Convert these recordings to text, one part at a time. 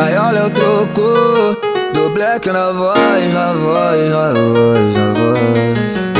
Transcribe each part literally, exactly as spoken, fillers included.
Gaiola é o troco do Black na voz, na voz, na voz, na voz.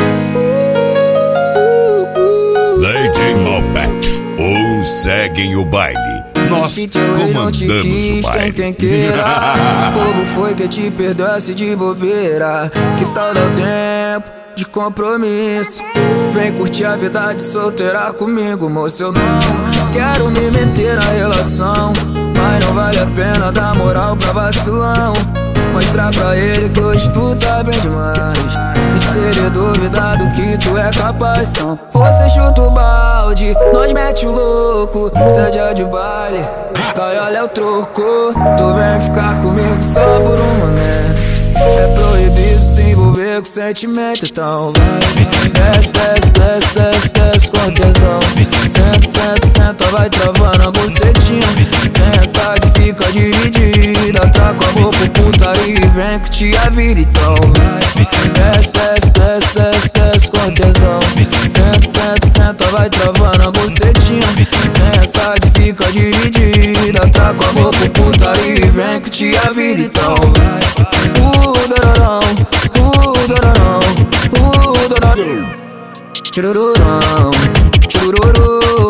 D J Malbec, ou seguem o baile. Nós comandamos o baile. Tem quem queira. Bobo foi que te perdoasse de bobeira. Que tal dar tempo de compromisso? Vem curtir a vida de solteira comigo, moço. Eu não quero me meter na relação, mas não vale a pena dar moral pra vacilão. Mostrar pra ele que hoje tu tá bem demais, e se ele duvidar do que tu é capaz, então você chuta o balde, nós mete o louco. Cê é dia de baile, gaiola é o troco. Tu vem ficar comigo só por um momento. É proibido se envolver com sentimento, então vai. Desce, desce, desce, desce, desce com tesão. Senta, senta, senta, vai travando a bucetinha. Sensa que fica dividida, traca a boca, putaria e vem que te a vida, então vai. Desce, desce, desce, desce, desce com tesão. Senta, senta, senta, vai travando a bucetinha. Sensa que fica dividida, traca a boca, putaria e vem que te a vida, então vai. Uh, dororão, uh, dororão, uh, dororão. Churururão, churururu,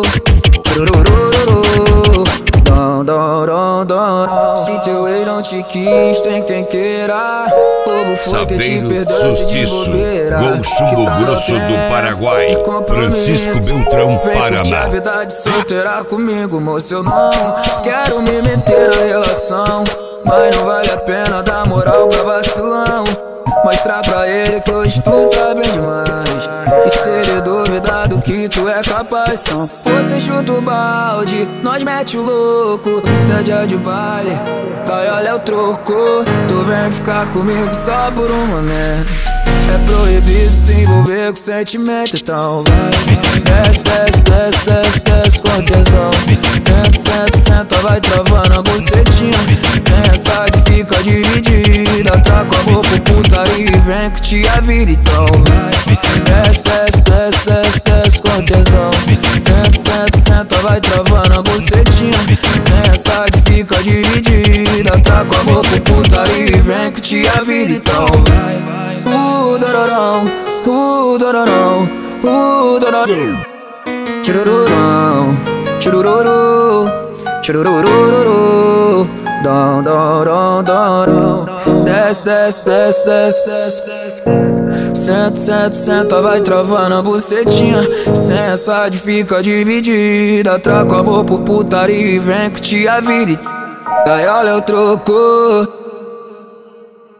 churururu, dom, dom, dom, dom. Se teu ex não te quis, tem quem queira. Bobo foi que te perdoasse de bobeira. Gol Chumbo Grosso do Paraguai, Francisco Beltrão, Paraná. A vida de solteira comigo, moço. Eu não quero me meter na relação, mas não vale a pena dar moral pra vacilão. Mostrar pra ele que hoje tu tá bem demais, e se ele duvidar do que tu é capaz, então você chuta o balde, nós mete o louco. Cê é dia de baile, gaiola é o troco. Tu vem ficar comigo só por um momento. É proibido se envolver com sentimento, então vai. Desce, desce, desce, desce, desce com tesão. Senta, senta, senta, vai travando a bucetinha. Sensa que fica dividida, traca a boca, putaria e vem que te a vida, então vai. Desce, desce, desce, desce, desce com tesão. Senta, senta, senta, vai travando a bucetinha. Sensa que fica dividida, traca a boca, putaria e vem que te a vida, então vai. Uh, dororão, uh, dororão, uh, dororão. Churururão, churururu, chururururu, dom, dom, dom, dom, dom. Desce, desce, desce, desce, desce. Senta, senta, senta, vai travando a bucetinha. Sensa de fica dividida, traca amor por putaria e vem que te a vida. Gaiola é o troco.